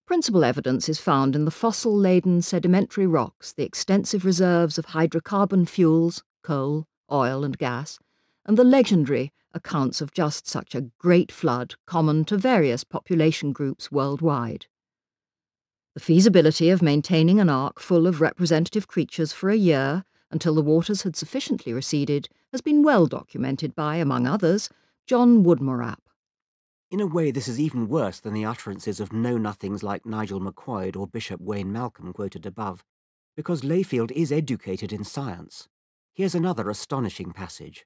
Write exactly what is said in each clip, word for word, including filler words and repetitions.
Principal evidence is found in the fossil-laden sedimentary rocks, the extensive reserves of hydrocarbon fuels, coal, oil and gas, and the legendary accounts of just such a great flood common to various population groups worldwide. The feasibility of maintaining an ark full of representative creatures for a year until the waters had sufficiently receded has been well documented by, among others, John Woodmorapp. In a way, this is even worse than the utterances of know-nothings like Nigel Macquoid or Bishop Wayne Malcolm quoted above, because Layfield is educated in science. Here's another astonishing passage.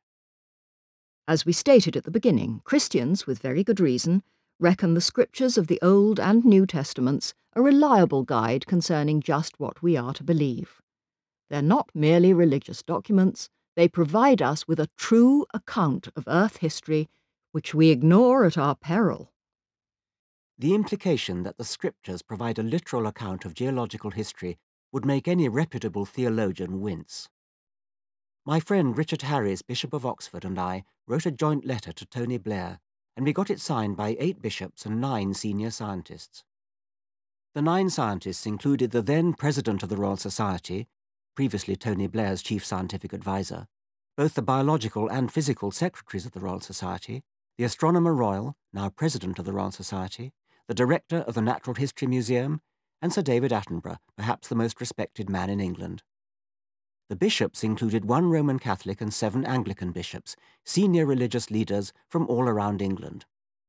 As we stated at the beginning, Christians, with very good reason, reckon the scriptures of the Old and New Testaments a reliable guide concerning just what we are to believe. They're not merely religious documents, they provide us with a true account of Earth history, which we ignore at our peril. The implication that the scriptures provide a literal account of geological history would make any reputable theologian wince. My friend Richard Harries, Bishop of Oxford, and I wrote a joint letter to Tony Blair, and we got it signed by eight bishops and nine senior scientists. The nine scientists included the then President of the Royal Society, previously Tony Blair's chief scientific advisor, both the biological and physical secretaries of the Royal Society, the Astronomer Royal, now President of the Royal Society, the Director of the Natural History Museum, and Sir David Attenborough, perhaps the most respected man in England. The bishops included one Roman Catholic and seven Anglican bishops, senior religious leaders from all around England.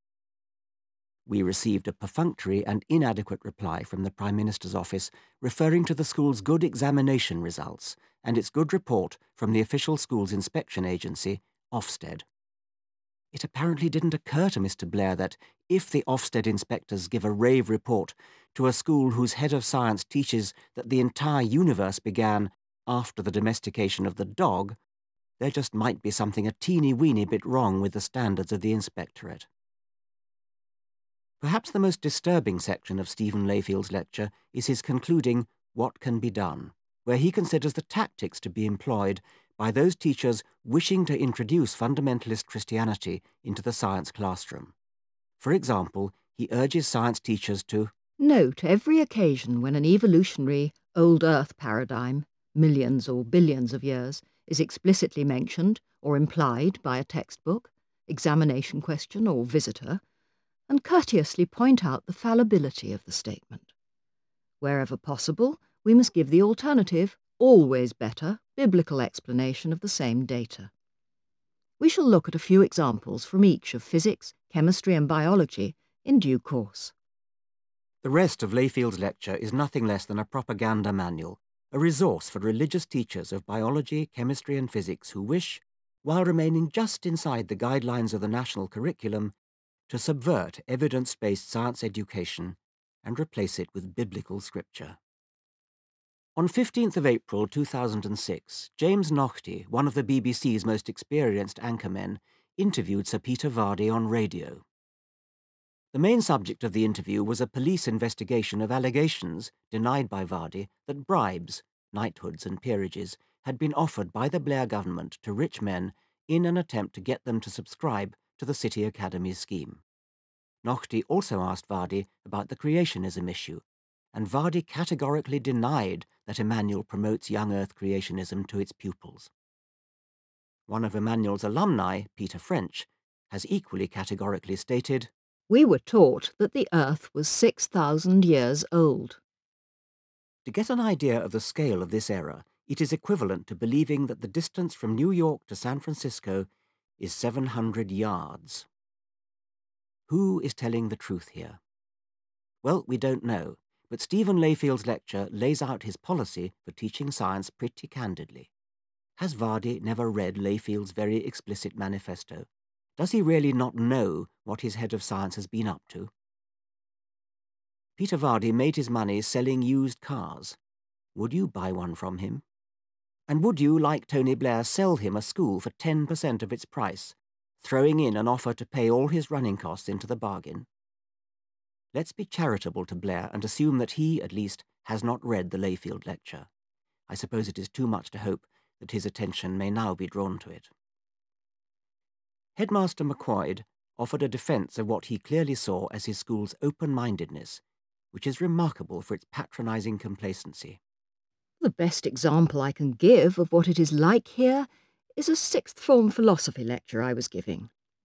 We received a perfunctory and inadequate reply from the Prime Minister's office referring to the school's good examination results and its good report from the official school's inspection agency, Ofsted. It apparently didn't occur to Mister Blair that if the Ofsted inspectors give a rave report to a school whose head of science teaches that the entire universe began after the domestication of the dog, there just might be something a teeny-weeny bit wrong with the standards of the inspectorate. Perhaps the most disturbing section of Stephen Layfield's lecture is his concluding "What can be done?", where he considers the tactics to be employed by those teachers wishing to introduce fundamentalist Christianity into the science classroom. For example, he urges science teachers to note every occasion when an evolutionary old Earth paradigm, millions or billions of years, is explicitly mentioned or implied by a textbook, examination question or visitor, and courteously point out the fallibility of the statement. Wherever possible, we must give the alternative, always better, biblical explanation of the same data. We shall look at a few examples from each of physics, chemistry and biology in due course. The rest of Layfield's lecture is nothing less than a propaganda manual, a resource for religious teachers of biology, chemistry and physics who wish, while remaining just inside the guidelines of the national curriculum, to subvert evidence-based science education and replace it with biblical scripture. On fifteenth of April two thousand six, James Naughtie, one of the B B C's most experienced anchormen, interviewed Sir Peter Vardy on radio. The main subject of the interview was a police investigation of allegations, denied by Vardy, that bribes, knighthoods and peerages, had been offered by the Blair government to rich men in an attempt to get them to subscribe to the City Academy scheme. Naughtie also asked Vardy about the creationism issue, and Vardy categorically denied that Emmanuel promotes young Earth creationism to its pupils. One of Emmanuel's alumni, Peter French, has equally categorically stated, "We were taught that the Earth was six thousand years old." To get an idea of the scale of this error, it is equivalent to believing that the distance from New York to San Francisco is seven hundred yards. Who is telling the truth here? Well, we don't know, but Stephen Layfield's lecture lays out his policy for teaching science pretty candidly. Has Vardy never read Layfield's very explicit manifesto? Does he really not know what his head of science has been up to? Peter Vardy made his money selling used cars. Would you buy one from him? And would you, like Tony Blair, sell him a school for ten percent of its price, throwing in an offer to pay all his running costs into the bargain? Let's be charitable to Blair and assume that he, at least, has not read the Layfield lecture. I suppose it is too much to hope that his attention may now be drawn to it. Headmaster Macquoid offered a defence of what he clearly saw as his school's open-mindedness, which is remarkable for its patronising complacency. The best example I can give of what it is like here is a sixth form philosophy lecture I was giving.